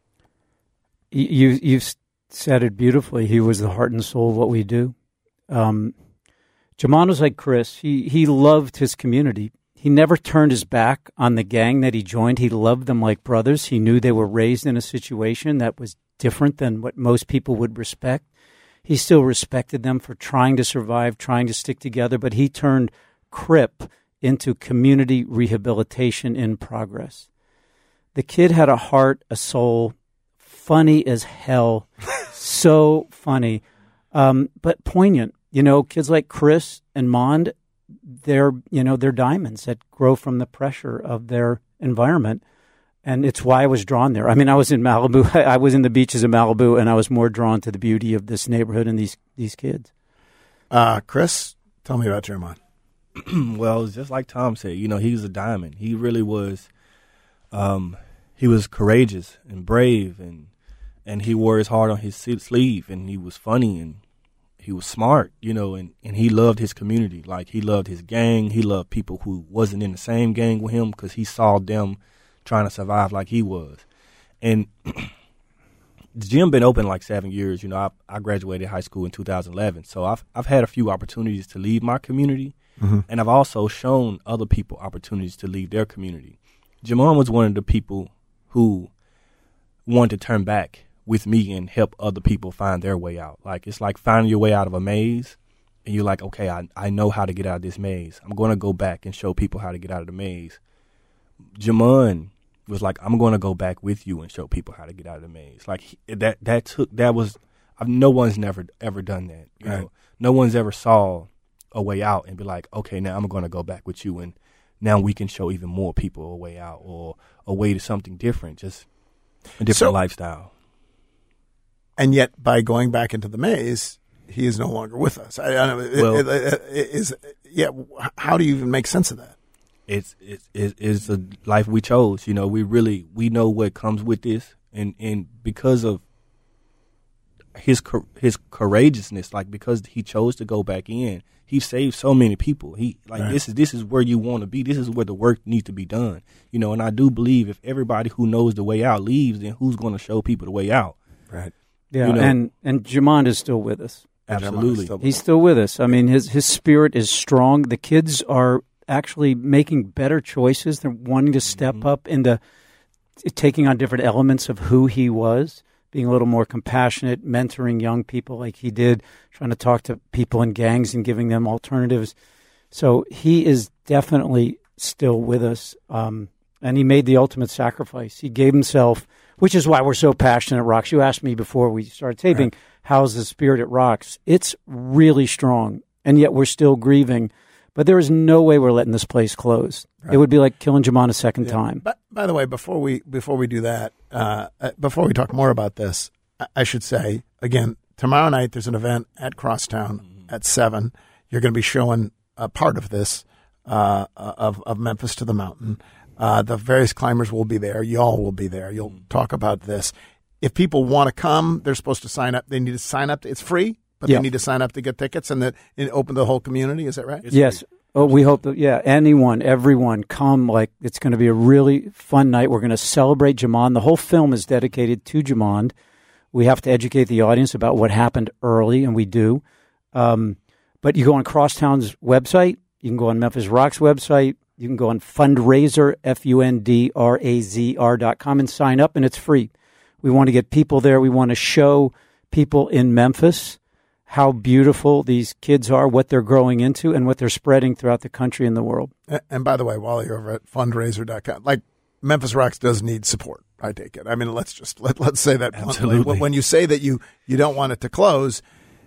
S21: You, you've said it beautifully. He was the heart and soul of what we do. Um, Jermon was like Chris. He, he loved his community. He never turned his back on the gang that he joined. He loved them like brothers. He knew they were raised in a situation that was different than what most people would respect. He still respected them for trying to survive, trying to stick together, but he turned CRIP into community rehabilitation in progress. The kid had a heart, a soul, funny as hell, so funny, um, but poignant. You know, kids like Chris and Mond, they're, you know, they're diamonds that grow from the pressure of their environment. And it's why I was drawn there. I mean, I was in Malibu. I was in the beaches of Malibu, and I was more drawn to the beauty of this neighborhood and these these kids.
S5: Uh, Chris, tell me about Jermon.
S11: Well, it's just like Tom said, you know, he was a diamond. He really was. Um, he was courageous and brave, and and he wore his heart on his sleeve, and he was funny, and he was smart, you know, and, and he loved his community. Like, he loved his gang. He loved people who wasn't in the same gang with him because he saw them trying to survive like he was. And the gym been open like seven years. You know, I, I graduated high school in two thousand eleven. So I've I've had a few opportunities to leave my community, mm-hmm. and I've also shown other people opportunities to leave their community. Jermon was one of the people who wanted to turn back with me and help other people find their way out. Like, it's like finding your way out of a maze, and you're like, okay, I, I know how to get out of this maze. I'm going to go back and show people how to get out of the maze. Jermon was like, I'm going to go back with you and show people how to get out of the maze. Like, he, that that took, that was, I've, no one's never ever done that. You
S5: right.
S11: know, no one's ever saw a way out and be like, okay, now I'm going to go back with you, and now we can show even more people a way out or a way to something different, just a different
S5: so,
S11: lifestyle.
S5: And yet, by going back into the maze, he is no longer with us. I, I don't know.
S11: Well,
S5: it, it, it, is yeah. How do you even make sense of that?
S11: It's it's it's a life we chose. You know, we really we know what comes with this, and, and because of his his courageousness, like because he chose to go back in, he saved so many people. He like right. this is this is where you want to be. This is where the work needs to be done. You know, and I do believe if everybody who knows the way out leaves, then who's going to show people the way out?
S5: Right.
S21: Yeah.
S11: You know?
S21: And and Jermon is still with us.
S11: Absolutely,
S5: still
S21: he's still with us. I mean, his his spirit is strong. The kids are actually making better choices. They're wanting to step mm-hmm. up into taking on different elements of who he was, being a little more compassionate, mentoring young people like he did, trying to talk to people in gangs and giving them alternatives. So he is definitely still with us, um, and he made the ultimate sacrifice. He gave himself, which is why we're so passionate at Rocks. You asked me before we started taping, right. how's the spirit at Rocks? It's really strong, and yet we're still grieving. But there is no way we're letting this place close. Right. It would be like killing Jermon a second
S5: yeah.
S21: time.
S5: But by the way, before we before we do that, uh, before we talk more about this, I, I should say again, tomorrow night there's an event at Crosstown mm-hmm. at seven. You're going to be showing a part of this uh, of of Memphis to the Mountain. Uh, the various climbers will be there. Y'all will be there. You'll mm-hmm. talk about this. If people want to come, they're supposed to sign up. They need to sign up. It's free. But yeah. they need to sign up to get tickets and that and open the whole community. Is that right?
S21: It's yes. Free. Oh, we hope that, yeah, anyone, everyone, come. Like, it's going to be a really fun night. We're going to celebrate Jermon. The whole film is dedicated to Jermon. We have to educate the audience about what happened early, and we do. Um, but you go on Crosstown's website. You can go on Memphis Rock's website. You can go on Fundraiser, F U N D R A Z R dot com, and sign up, and it's free. We want to get people there. We want to show people in Memphis how beautiful these kids are, what they're growing into, and what they're spreading throughout the country and the world.
S5: And, and by the way, while you're over at fundraiser dot com, like Memphis Rocks does need support, I take it. I mean, let's just let, let's say that
S11: Absolutely.
S5: When, when you say that you, you don't want it to close,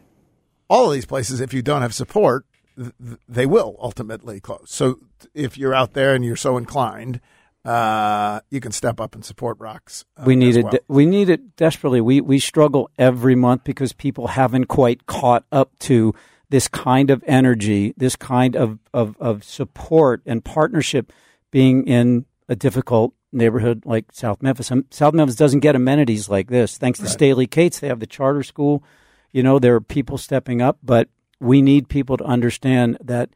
S5: all of these places, if you don't have support, th- they will ultimately close. So if you're out there and you're so inclined, uh, you can step up and support Rocks. Uh,
S21: we need it.
S5: well.
S21: De- we need it desperately. We we struggle every month because people haven't quite caught up to this kind of energy, this kind of, of, of support and partnership being in a difficult neighborhood like South Memphis. And South Memphis doesn't get amenities like this. Thanks to
S5: right.
S21: Staley Cates, they have the charter school. You know, there are people stepping up, but we need people to understand that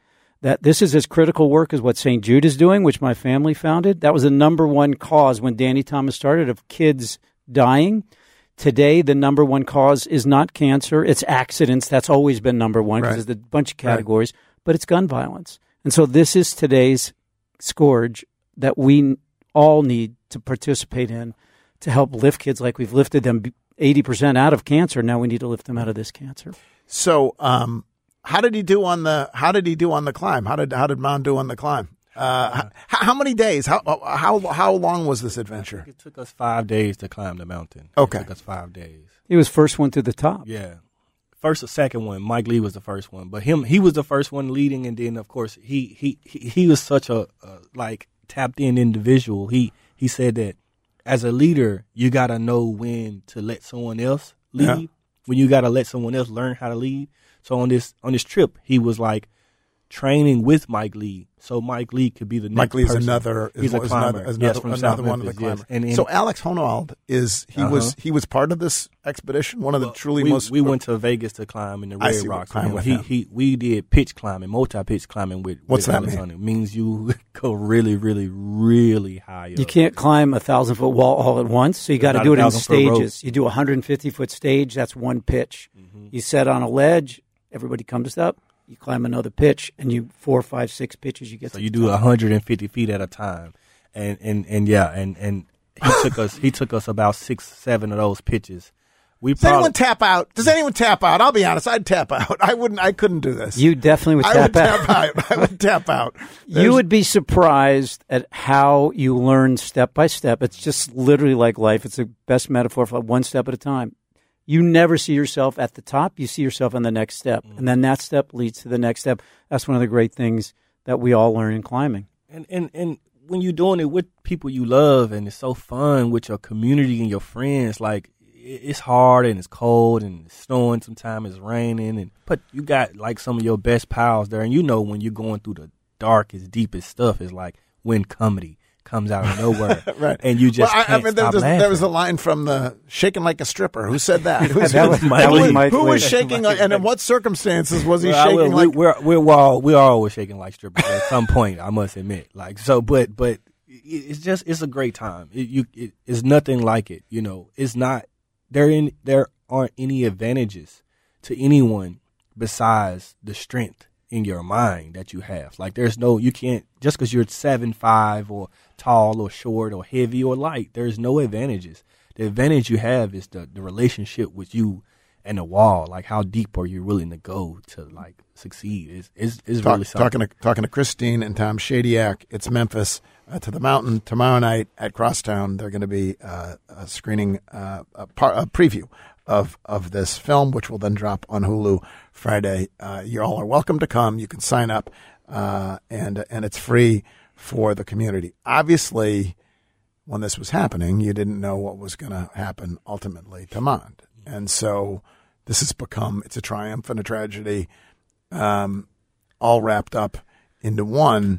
S21: that this is as critical work as what Saint Jude is doing, which my family founded. That was the number one cause when Danny Thomas started of kids dying. Today, the number one cause is not cancer. It's accidents. That's always been number one because
S5: Right.
S21: there's a bunch of categories, right. but it's gun violence. And so this is today's scourge that we all need to participate in to help lift kids like we've lifted them eighty percent out of cancer. Now we need to lift them out of this cancer.
S5: So, um, how did he do on the How did he do on the climb? How did How did Mound do on the climb? Uh, how, how many days? How how how long was this adventure?
S11: It took us five days to climb the mountain.
S5: Okay,
S11: it took us five days.
S21: He was first one to the top.
S11: Yeah, first or second one. Mike Lee was the first one, but him he was the first one leading, and then of course he he he, he was such a, a like tapped in individual. He he said that as a leader, you got to know when to let someone else lead. Yeah. When you got to let someone else learn how to lead. So on this on this trip, he was like training with Mike Lee, so Mike Lee could be the next
S5: Mike Lee is
S11: person.
S5: another.
S11: He's
S5: is,
S11: a climber.
S5: Another,
S11: yes, from
S5: another
S11: South
S5: one
S11: Memphis,
S5: of the climbers.
S11: Yes. And, and,
S5: so Alex Honnold is he uh-huh. was he was part of this expedition. One of the
S11: well,
S5: truly
S11: we,
S5: most.
S11: We went to Vegas to climb in the Red Rocks.
S5: With
S11: he,
S5: him.
S11: he we did pitch climbing, multi pitch climbing with.
S5: What's
S11: with
S5: that
S11: Alex
S5: mean?
S11: Honnold. It means you go really, really, really high up.
S21: You can't climb a thousand foot wall all at once, so you got to do it in stages. You do a one hundred fifty foot stage. That's one pitch. Mm-hmm. You set on a ledge. Everybody comes up. You climb another pitch, and you four, five, six pitches. You get
S11: so
S21: to
S11: you do one hundred fifty feet at a time, and and, and yeah, and, and he took us he took us about six, seven of those pitches. We
S5: Does
S11: probably,
S5: anyone tap out? Does anyone tap out? I'll be honest, I'd tap out. I wouldn't. I couldn't do this.
S21: You definitely would tap
S5: I would
S21: out.
S5: tap out. I would tap out. There's,
S21: you would be surprised at how you learn step by step. It's just literally like life. It's the best metaphor for one step at a time. You never see yourself at the top. You see yourself on the next step. Mm. And then that step leads to the next step. That's one of the great things that we all learn in climbing.
S11: And and, and when you're doing it with people you love and it's so fun with your community and your friends, like it's hard and it's cold and it's snowing, sometimes it's raining. and But you got like some of your best pals there. And you know when you're going through the darkest, deepest stuff, it's like when comedy comes out of nowhere,
S5: right?
S11: And you just
S5: well, I,
S11: can't
S5: I mean,
S11: stop
S5: there,
S11: laughing.
S5: There was a line from the "Shaking Like a Stripper." Who said that? Who,
S21: that was, that was Mike
S5: who
S21: Lee.
S5: was shaking, like, and in what circumstances was he
S11: well,
S5: shaking?
S11: Will,
S5: like?
S11: We're we're we're all we're always shaking like strippers at some point. I must admit, like so, but but it's just it's a great time. It, you it, it's nothing like it. You know, it's not there. In there aren't any advantages to anyone besides the strength in your mind that you have. Like there's no, you can't, just because you're seven five or tall or short or heavy or light, there's no advantages. The advantage you have is the, the relationship with you and the wall. Like how deep are you willing to go to like succeed? It's, it's, it's
S5: Talk,
S11: really something.
S5: Talking to, talking to Christine and Tom Shadyac, it's Memphis uh, to the Mountain tomorrow night at Crosstown. They're going to be uh, a screening, uh, a, par, a preview of of this film, which will then drop on Hulu Friday. Uh, you all are welcome to come. You can sign up, uh, and and it's free for the community. Obviously, when this was happening, you didn't know what was going to happen ultimately to Mond, and so this has become it's a triumph and a tragedy, um, all wrapped up into one.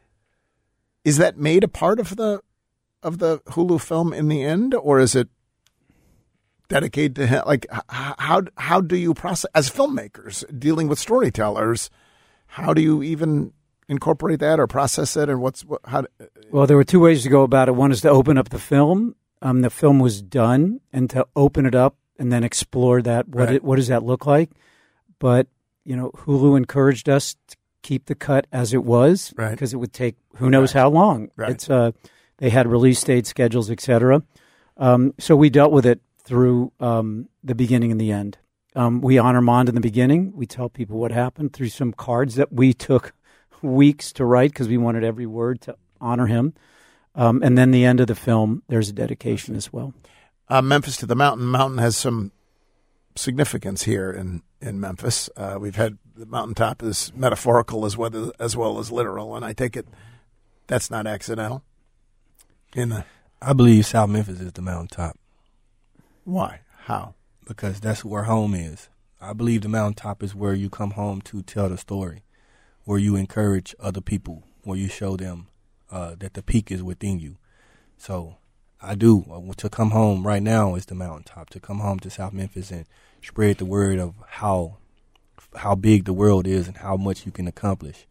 S5: Is that made a part of the of the Hulu film in the end, or is it dedicated to him? Like, how how do you process as filmmakers dealing with storytellers? How do you even incorporate that or process it, or what's what, how?
S21: Well, there were two ways to go about it. One is to open up the film. Um, the film was done, and to open it up and then explore that. What
S5: Right.
S21: it, what does that look like? But you know, Hulu encouraged us to keep the cut as it was,
S5: Right.
S21: because it would take who knows how long.
S5: Right.
S21: It's uh, they had release date schedules, et cetera. Um, so we dealt with it through um, the beginning and the end. Um, we honor Mond in the beginning. We tell people what happened through some cards that we took weeks to write because we wanted every word to honor him. Um, and then the end of the film, there's a dedication as well.
S5: Uh, Memphis to the Mountain. Mountain has some significance here in in Memphis. Uh, we've had the mountaintop is metaphorical as well as well as literal, and I take it that's not accidental. In the
S11: I believe South Memphis is the mountaintop.
S5: Why? How?
S11: Because that's where home is. I believe the mountaintop is where you come home to tell the story, where you encourage other people, where you show them uh, that the peak is within you. So I do. Uh, to come home right now is the mountaintop. To come home to South Memphis and spread the word of how how big the world is and how much you can accomplish.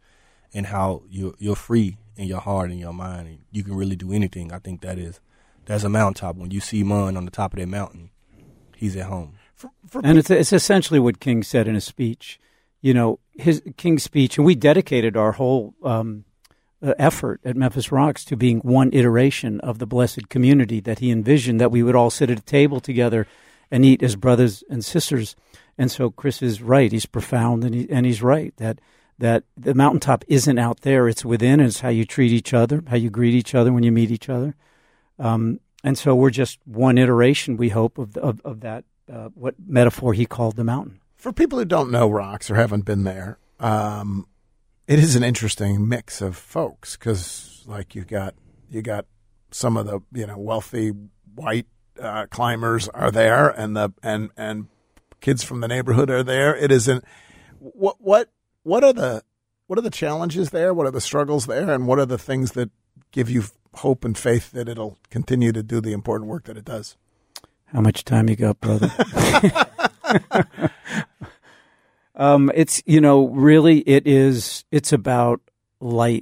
S11: and how you're, you're free in your heart and your mind, and you can really do anything. I think that is that's a mountaintop. When you see Mon on the top of that mountain, he's at home.
S21: For, for and it's it's essentially what King said in his speech. You know, his King's speech, and we dedicated our whole um, uh, effort at Memphis Rocks to being one iteration of the blessed community that he envisioned, that we would all sit at a table together and eat as brothers and sisters. And so Chris is right. He's profound, and, he, and he's right that that the mountaintop isn't out there. It's within, and it's how you treat each other, how you greet each other when you meet each other. Um, and so we're just one iteration, we hope, of of, of that, uh, what metaphor he called the mountain.
S5: For people who don't know Rocks or haven't been there, um, it is an interesting mix of folks because, like, you got you got some of the you know wealthy white uh, climbers are there, and the and and kids from the neighborhood are there. It isn't what what what are the what are the challenges there? What are the struggles there? And what are the things that give you hope and faith that it'll continue to do the important work that it does?
S21: How much time you got, brother? um, it's, you know, really it is, it's about light.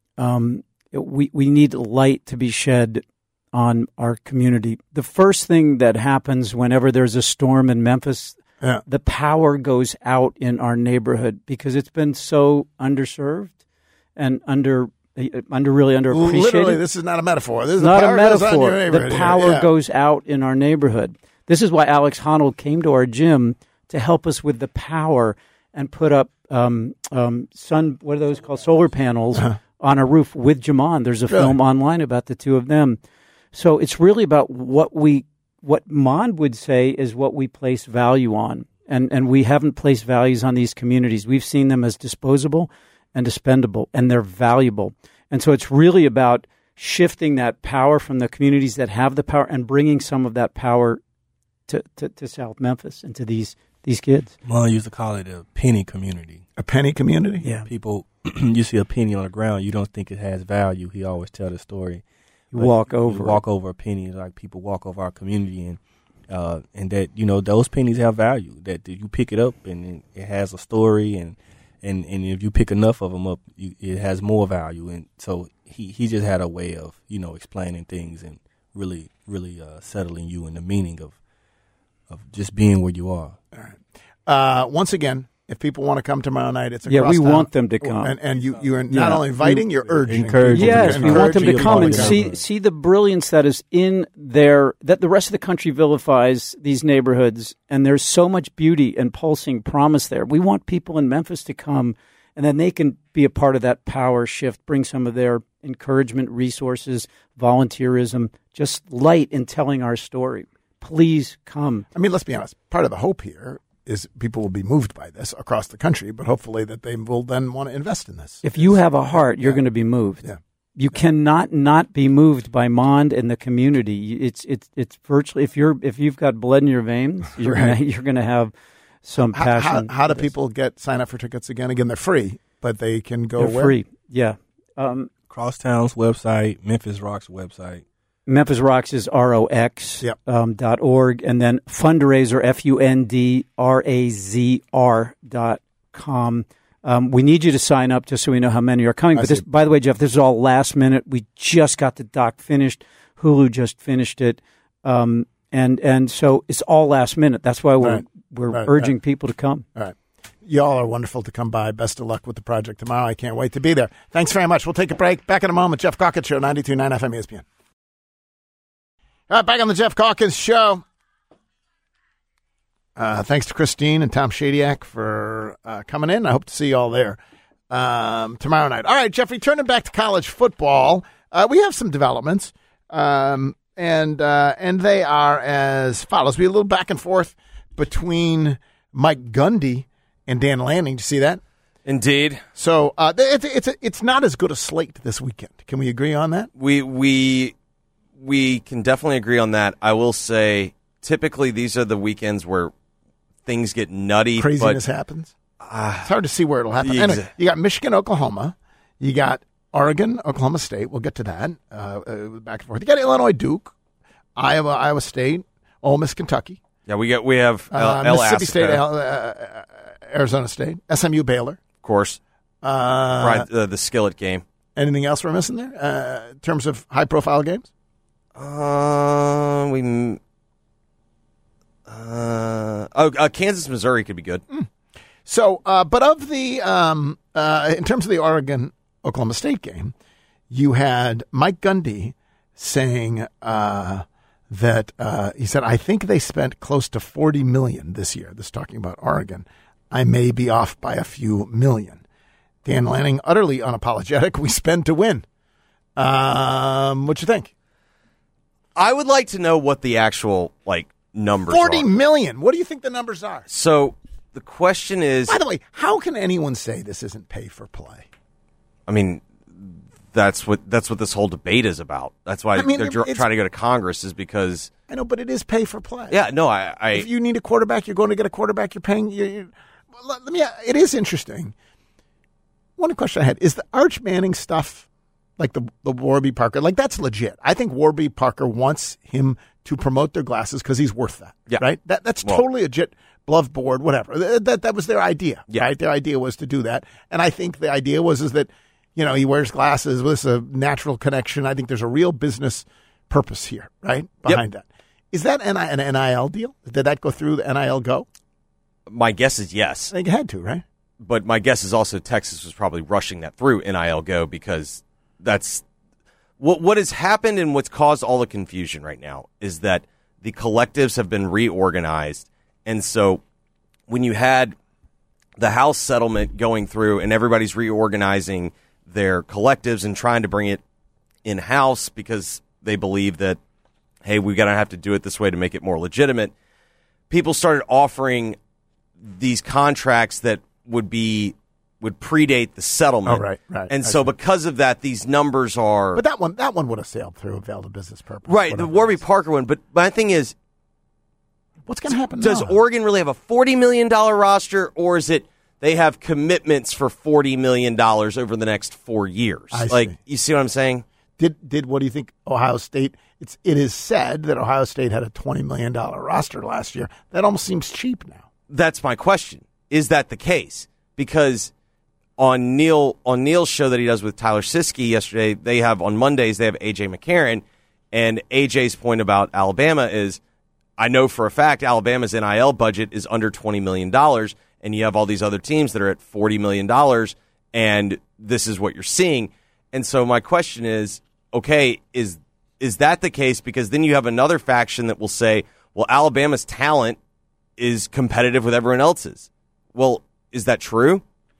S21: Um, it, we, we need light to be shed on our community. The first thing that happens whenever there's a storm in Memphis, yeah. the power goes out in our neighborhood because it's been so underserved and under under really underappreciated.
S5: Literally, this is not a metaphor. This is
S21: not
S5: the power
S21: a metaphor.
S5: Goes out in your
S21: the power
S5: yeah.
S21: goes out in our neighborhood. This is why Alex Honnold came to our gym to help us with the power and put up um, um, sun. What are those called? Solar panels uh-huh. on a roof with Jamon. There's a really? film online about the two of them. So it's really about what we, what Mond would say is what we place value on, and and we haven't placed values on these communities. We've seen them as disposable and expendable, and they're valuable. And so it's really about shifting that power from the communities that have the power and bringing some of that power to, to, to South Memphis and to these these kids.
S11: Well, I used to call it a penny community.
S5: A penny community?
S21: Yeah.
S11: People, you see a penny on the ground, you don't think it has value. He always tell the story.
S21: You walk over.
S11: You walk over a penny, like people walk over our community, and uh, and that, you know, those pennies have value. That you pick it up and it has a story, and And and if you pick enough of them up, you, it has more value. And so he, he just had a way of, you know, explaining things and really, really uh, settling you in the meaning of of just being where you are.
S5: All right. Uh, once again, if people want to come tomorrow night, it's across
S21: yeah, we
S5: town.
S21: want them to come.
S5: And, and you, you are not yeah. only inviting, you're urging.
S21: Encouraging. Yes, we want them to come and see see the brilliance that is in there, that the rest of the country vilifies these neighborhoods, and there's so much beauty and pulsing promise there. We want people in Memphis to come, and then they can be a part of that power shift, bring some of their encouragement, resources, volunteerism, just light in telling our story. Please come.
S5: I mean, let's be honest. Part of the hope here is people will be moved by this across the country, but hopefully that they will then want to invest in this.
S21: If you have a heart, you're yeah. going to be moved.
S5: Yeah.
S21: You yeah. cannot not be moved by Mond and the community. It's it's it's virtually if you're if you've got blood in your veins, you're right. gonna, you're going to have some
S5: how,
S21: passion.
S5: How, how do people get sign up for tickets again? Again, they're free, but they can go
S21: they're
S5: where?
S21: free. Yeah. Um,
S11: Crosstown's website, Memphis Rocks website.
S21: Memphis Rocks is R O X
S5: yep.
S21: um, dot org, and then fundraiser, F U N D R A Z R dot com. Um, we need you to sign up just so we know how many are coming.
S5: I
S21: but this, by the way, Jeff, this is all last minute. We just got the doc finished. Hulu just finished it. Um, and and so it's all last minute. That's why we're,
S5: right.
S21: we're
S5: right.
S21: urging
S5: right.
S21: people to come.
S5: All right. Y'all are wonderful to come by. Best of luck with the project tomorrow. I can't wait to be there. Thanks very much. We'll take a break. Back in a moment. Jeff Calkins Show, ninety-two point nine F M E S P N. All right, back on the Jeff Calkins Show. Uh, thanks to Christine and Tom Shadyac for uh, coming in. I hope to see you all there um, tomorrow night. All right, Jeffrey, turning back to college football, uh, we have some developments, um, and uh, and they are as follows. We have a little back and forth between Mike Gundy and Dan Lanning. Did you see that?
S7: Indeed.
S5: So uh, it's it's it's not as good a slate this weekend. Can we agree on that?
S7: We we. We can definitely agree on that. I will say, typically these are the weekends where things get nutty.
S5: Craziness
S7: but,
S5: happens.
S7: Uh,
S5: it's hard to see where it'll happen.
S7: Exa-
S5: anyway, you got Michigan, Oklahoma. You got Oregon, Oklahoma State. We'll get to that. Uh, uh, back and forth. You got Illinois, Duke, Iowa, Iowa State, Ole Miss, Kentucky.
S7: Yeah, we get we have
S5: uh,
S7: El
S5: Mississippi
S7: Asca.
S5: State, uh, uh, Arizona State, S M U, Baylor.
S7: Of course.
S5: Uh,
S7: right, uh, the Skillet game.
S5: Anything else we're missing there uh, in terms of high-profile games?
S7: Uh, we. Uh, oh, uh, Kansas, Missouri could be good.
S5: Mm. So, uh, but of the um, uh, in terms of the Oregon Oklahoma State game, you had Mike Gundy saying uh, that uh, he said, "I think they spent close to forty million this year." This is talking about Oregon. I may be off by a few million. Dan Lanning, utterly unapologetic. We spend to win. Um, what you think?
S7: I would like to know what the actual like numbers.
S5: Forty
S7: are.
S5: million. What do you think the numbers are?
S7: So the question is.
S5: By the way, how can anyone say this isn't pay for play?
S7: I mean, that's what that's what this whole debate is about. That's why
S5: I mean,
S7: they're dr- trying to go to Congress is because.
S5: I know, but it is pay for play.
S7: Yeah, no, I. I
S5: if you need a quarterback, you're going to get a quarterback. You're paying. You're, you're, let, let me. It is interesting. One question I had is the Arch Manning stuff, like the the Warby Parker, like that's legit. I think Warby Parker wants him to promote their glasses because he's worth that.
S7: Yeah.
S5: Right. That that's
S7: well,
S5: totally legit. Glove board, whatever. That, that that was their idea.
S7: Yeah.
S5: Right. Their idea was to do that, and I think the idea was is that you know he wears glasses with a natural connection. I think there's a real business purpose here, right behind
S7: yep.
S5: that. Is that an, an N I L deal? Did that go through the N I L Go?
S7: My guess is yes.
S5: I think it had to, right?
S7: But my guess is also Texas was probably rushing that through N I L Go because that's what what has happened and what's caused all the confusion right now is that the collectives have been reorganized. And so when you had the House settlement going through and everybody's reorganizing their collectives and trying to bring it in-house because they believe that, hey, we're going to have to do it this way to make it more legitimate, people started offering these contracts that would be would predate the settlement.
S5: Oh, right, right.
S7: And
S5: I
S7: so
S5: see.
S7: because of that, these numbers are...
S5: But that one that one would have sailed through if held a business purpose.
S7: Right, the Warby Parker one. But my thing is...
S5: What's going to happen
S7: Does
S5: now?
S7: Oregon really have a forty million dollars roster, or is it they have commitments for forty million dollars over the next four years?
S5: I
S7: like,
S5: see.
S7: you see what I'm saying?
S5: Did did what do you think Ohio State... It's It is said that Ohio State had a twenty million dollars roster last year. That almost seems cheap now.
S7: That's my question. Is that the case? Because on Neil on Neil's show that he does with Tyler Siskey yesterday, they have on Mondays they have A J McCarron, and A J's point about Alabama is, I know for a fact Alabama's N I L budget is under twenty million dollars, and you have all these other teams that are at forty million dollars, and this is what you're seeing. And so my question is, okay, is is that the case? Because then you have another faction that will say, well, Alabama's talent is competitive with everyone else's. Well, is that true?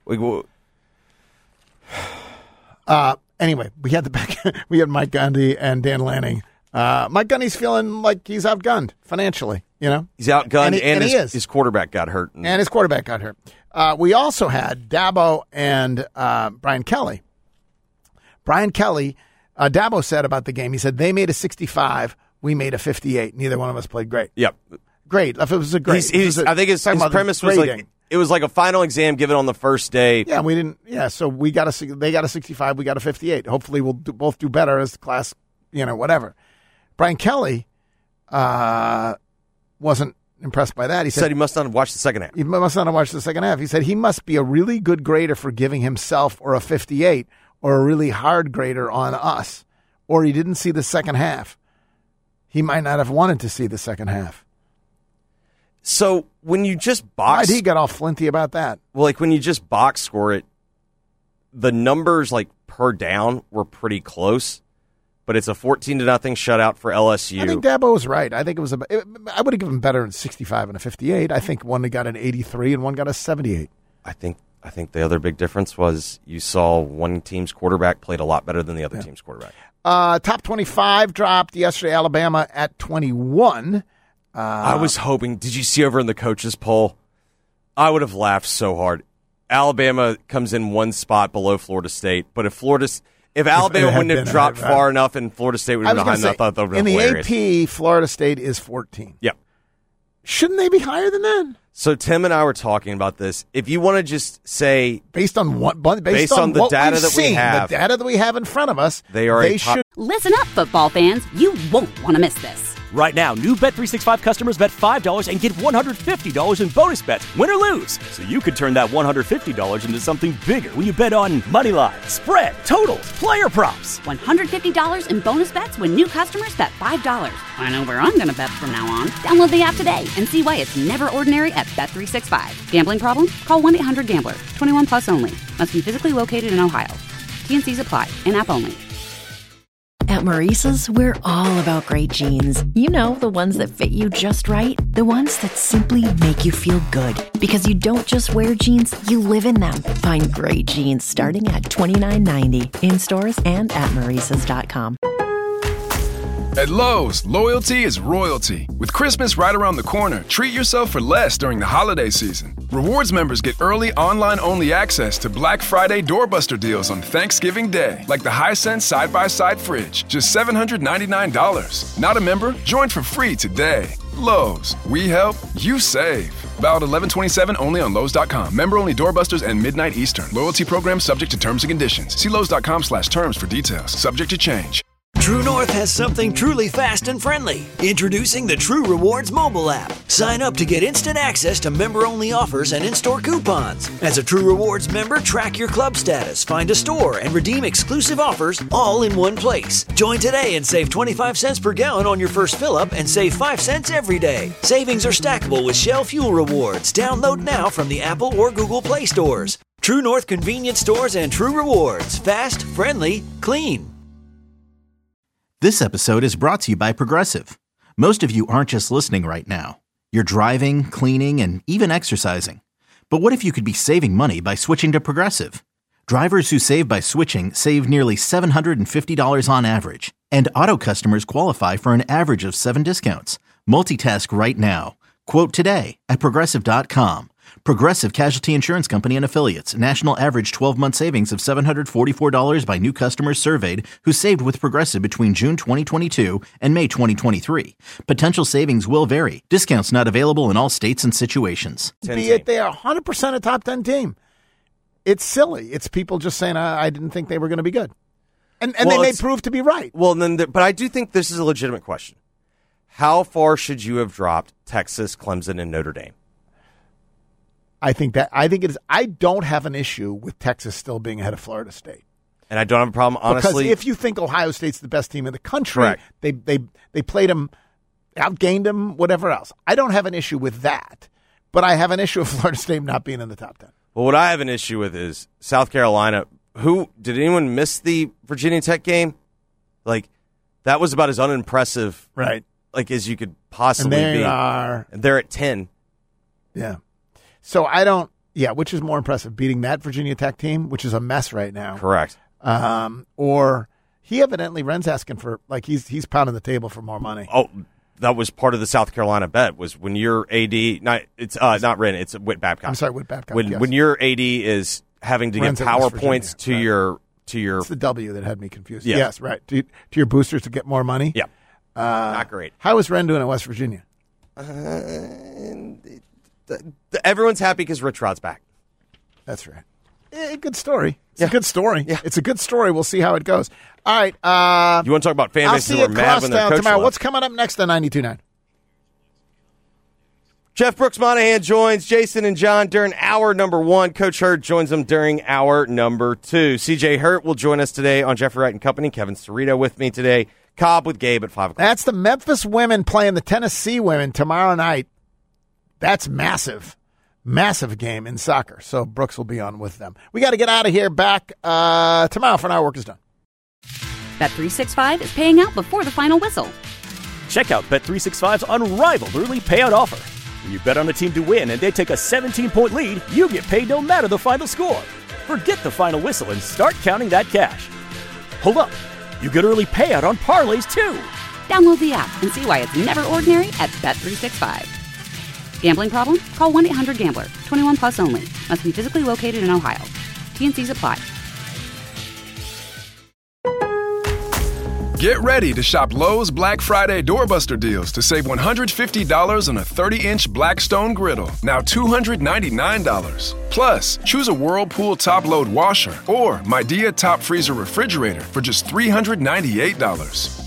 S5: Uh, anyway, we had the back, we had Mike Gundy and Dan Lanning. Uh, Mike Gundy's feeling like he's outgunned financially. You know,
S7: he's outgunned,
S5: and, he,
S7: and,
S5: and
S7: his,
S5: he is.
S7: his quarterback got hurt,
S5: and his quarterback got hurt. Uh, we also had Dabo and uh, Brian Kelly. Brian Kelly, uh, Dabo said about the game. He said they made a sixty-five, we made a fifty-eight. Neither one of us played great.
S7: Yep.
S5: Great. If it was a great.
S7: He's, he's,
S5: a,
S7: I think his, his premise was like it was like a final exam given on the first day.
S5: Yeah, we didn't. Yeah, so we got a they got a sixty-five, we got a fifty-eight. Hopefully, we'll do, both do better as the class. You know, whatever. Brian Kelly uh, wasn't impressed by that. He
S7: said,
S5: said
S7: he must not have watched the second half.
S5: He must not have watched the second half. He said he must be a really good grader for giving himself or a fifty-eight, or a really hard grader on us, or he didn't see the second half. He might not have wanted to see the second half.
S7: So when you just box,
S5: why'd he get all flinty about that?
S7: Well, like when you just box score it, the numbers like per down were pretty close, but it's a fourteen to nothing shutout for L S U.
S5: I think Dabo was right. I think it was a. It, I would have given better than sixty-five and a fifty-eight. I think one got an eighty-three and one got a seventy-eight.
S7: I think. I think the other big difference was you saw one team's quarterback played a lot better than the other yeah. team's quarterback.
S5: Uh, top twenty-five dropped yesterday. Alabama at twenty-one. Uh,
S7: I was hoping. Did you see over in the coaches poll? I would have laughed so hard. Alabama comes in one spot below Florida State, but if Florida, if Alabama if wouldn't have dropped right, far right. enough and Florida State would have been behind, say, I thought that would have been hilarious.
S5: In the A P, Florida State is fourteen.
S7: Yep.
S5: Shouldn't they be higher than that?
S7: So Tim and I were talking about this. If you want to just say
S5: based on what, based,
S7: based
S5: on,
S7: on the
S5: what
S7: data that
S5: seen,
S7: we have,
S5: the data that we have in front of us,
S7: they are
S5: they
S7: a top-
S5: should.
S1: Listen up, football fans. You won't want to miss this.
S2: Right now, new Bet three sixty-five customers bet five dollars and get one hundred fifty dollars in bonus bets, win or lose. So you could turn that one hundred fifty dollars into something bigger when you bet on money line, spread, totals, player props.
S1: one hundred fifty dollars in bonus bets when new customers bet five dollars. I know where I'm going to bet from now on. Download the app today and see why it's never ordinary at Bet three sixty-five. Gambling problem? Call one eight hundred gambler. twenty-one plus only. Must be physically located in Ohio. T N Cs apply. In-app only.
S19: At Maurice's, we're all about great jeans. You know, the ones that fit you just right. The ones that simply make you feel good. Because you don't just wear jeans, you live in them. Find great jeans starting at twenty-nine ninety in stores and at maurices dot com.
S3: At Lowe's, loyalty is royalty. With Christmas right around the corner, treat yourself for less during the holiday season. Rewards members get early online-only access to Black Friday doorbuster deals on Thanksgiving Day, like the Hisense side-by-side fridge, just seven hundred ninety-nine dollars. Not a member? Join for free today. Lowe's, we help, you save. Valid eleven twenty-seven only on Lowe's dot com. Member-only doorbusters and midnight Eastern. Loyalty program subject to terms and conditions. See Lowe's dot com slash terms for details. Subject to change.
S4: True North has something truly fast and friendly. Introducing the True Rewards mobile app. Sign up to get instant access to member-only offers and in-store coupons. As a True Rewards member, track your club status, find a store, and redeem exclusive offers all in one place. Join today and save twenty-five cents per gallon on your first fill-up and save five cents every day. Savings are stackable with Shell Fuel Rewards. Download now from the Apple or Google Play stores. True North convenience stores and True Rewards. Fast, friendly, clean.
S20: This episode is brought to you by Progressive. Most of you aren't just listening right now. You're driving, cleaning, and even exercising. But what if you could be saving money by switching to Progressive? Drivers who save by switching save nearly seven hundred fifty dollars on average. And auto customers qualify for an average of seven discounts. Multitask right now. Quote today at Progressive dot com. Progressive Casualty Insurance Company and Affiliates. National average twelve-month savings of seven hundred forty-four dollars by new customers surveyed who saved with Progressive between June twenty twenty-two and May twenty twenty-three. Potential savings will vary. Discounts not available in all states and situations.
S5: Be it they are one hundred percent a top ten team. It's silly. It's people just saying, I, I didn't think they were going to be good. And, and
S7: well,
S5: they may prove to be right.
S7: Well, then, the, but I do think this is a legitimate question. How far should you have dropped Texas, Clemson, and Notre Dame?
S5: I think that I think it is. I don't have an issue with Texas still being ahead of Florida State,
S7: and I don't have a problem honestly.
S5: Because if you think Ohio State's the best team in the country,
S7: correct.
S5: they they they played them, outgained them, whatever else. I don't have an issue with that, but I have an issue with Florida State not being in the top ten.
S7: Well, what I have an issue with is South Carolina. Who did anyone miss the Virginia Tech game? Like that was about as unimpressive,
S5: right?
S7: Like as you could possibly
S5: and they
S7: be.
S5: Are,
S7: and they're at ten.
S5: Yeah. So I don't, yeah, which is more impressive, beating that Virginia Tech team, which is a mess right now.
S7: Correct.
S5: Um, or he evidently, Ren's asking for, like, he's he's pounding the table for more money.
S7: Oh, that was part of the South Carolina bet, was when your A D, not it's uh, not Ren, it's Whit Babcock.
S5: I'm sorry, Whit Babcock,
S7: When
S5: yes.
S7: when your A D is having to
S5: Ren's
S7: get
S5: at West
S7: PowerPoints to
S5: Virginia, right.
S7: your, to your.
S5: It's the W that had me confused.
S7: Yeah.
S5: Yes, right. To, to your boosters to get more money?
S7: Yeah.
S5: Uh,
S7: not great.
S5: How is Ren doing at West Virginia?
S7: Uh, The, the, everyone's happy because Rich Rod's back.
S5: That's right. Eh, good story. It's
S7: yeah.
S5: a good story.
S7: Yeah.
S5: It's a good story. We'll see how it goes. All right. Uh,
S7: you want to talk about fan
S5: I'll
S7: bases
S5: see
S7: who are
S5: you
S7: mad when their coach
S5: tomorrow.
S7: left.
S5: What's coming up next on ninety-two point nine?
S7: Jeff Brooks Monahan joins Jason and John during hour number one. Coach Hurt joins them during hour number two. C J Hurt will join us today on Jeffrey Wright and Company. Kevin Cerrito with me today. Cobb with Gabe at five o'clock.
S5: That's the Memphis women playing the Tennessee women tomorrow night. That's massive. Massive game in soccer. So Brooks will be on with them. We got to get out of here. Back uh, tomorrow for an hour. Work is done.
S1: Bet three sixty-five is paying out before the final whistle.
S2: Check out Bet three sixty-five's unrivaled early payout offer. When you bet on a team to win and they take a seventeen-point lead, you get paid no matter the final score. Forget the final whistle and start counting that cash. Hold up. You get early payout on parlays, too.
S1: Download the app and see why it's never ordinary at Bet three sixty-five. Gambling problem? Call one eight hundred gambler. twenty-one plus only. Must be physically located in Ohio. T N Cs apply.
S3: Get ready to shop Lowe's Black Friday doorbuster deals to save one hundred fifty dollars on a thirty-inch Blackstone griddle, now two hundred ninety-nine dollars. Plus, choose a Whirlpool top-load washer or Midea top freezer refrigerator for just three hundred ninety-eight dollars.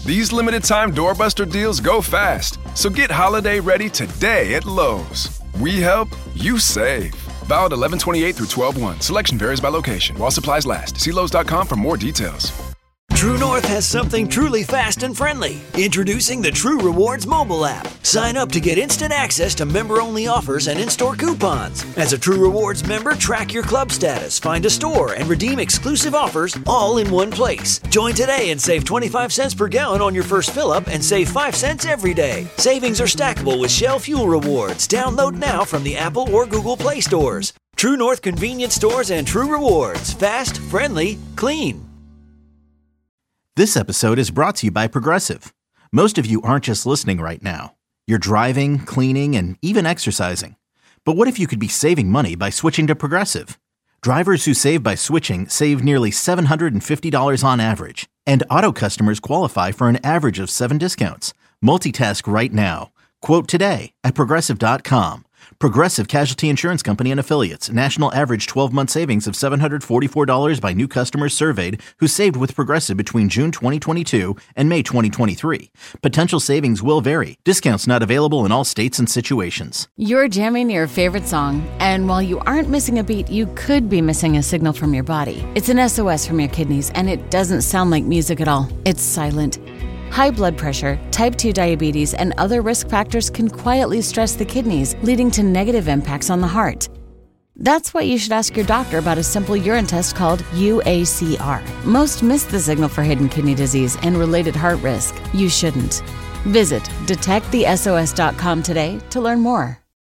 S3: These limited time doorbuster deals go fast. So get holiday ready today at Lowe's. We help, you save. Valid eleven twenty-eight through twelve one. Selection varies by location. While supplies last. See Lowe's dot com for more details.
S4: True North has something truly fast and friendly. Introducing the True Rewards mobile app. Sign up to get instant access to member-only offers and in-store coupons. As a True Rewards member, track your club status, find a store, and redeem exclusive offers all in one place. Join today and save twenty-five cents per gallon on your first fill-up and save five cents every day. Savings are stackable with Shell Fuel Rewards. Download now from the Apple or Google Play stores. True North convenience stores and True Rewards. Fast, friendly, clean.
S20: This episode is brought to you by Progressive. Most of you aren't just listening right now. You're driving, cleaning, and even exercising. But what if you could be saving money by switching to Progressive? Drivers who save by switching save nearly seven hundred fifty dollars on average. And auto customers qualify for an average of seven discounts. Multitask right now. Quote today at Progressive dot com. Progressive Casualty Insurance Company and Affiliates. National average twelve-month savings of seven hundred forty-four dollars by new customers surveyed who saved with Progressive between June twenty twenty-two and May twenty twenty-three. Potential savings will vary. Discounts not available in all states and situations.
S6: You're jamming your favorite song, and while you aren't missing a beat, you could be missing a signal from your body. It's an S O S from your kidneys, and it doesn't sound like music at all. It's silent. High blood pressure, type two diabetes, and other risk factors can quietly stress the kidneys, leading to negative impacts on the heart. That's why you should ask your doctor about a simple urine test called U A C R. Most miss the signal for hidden kidney disease and related heart risk. You shouldn't. Visit detect the S O S dot com today to learn more.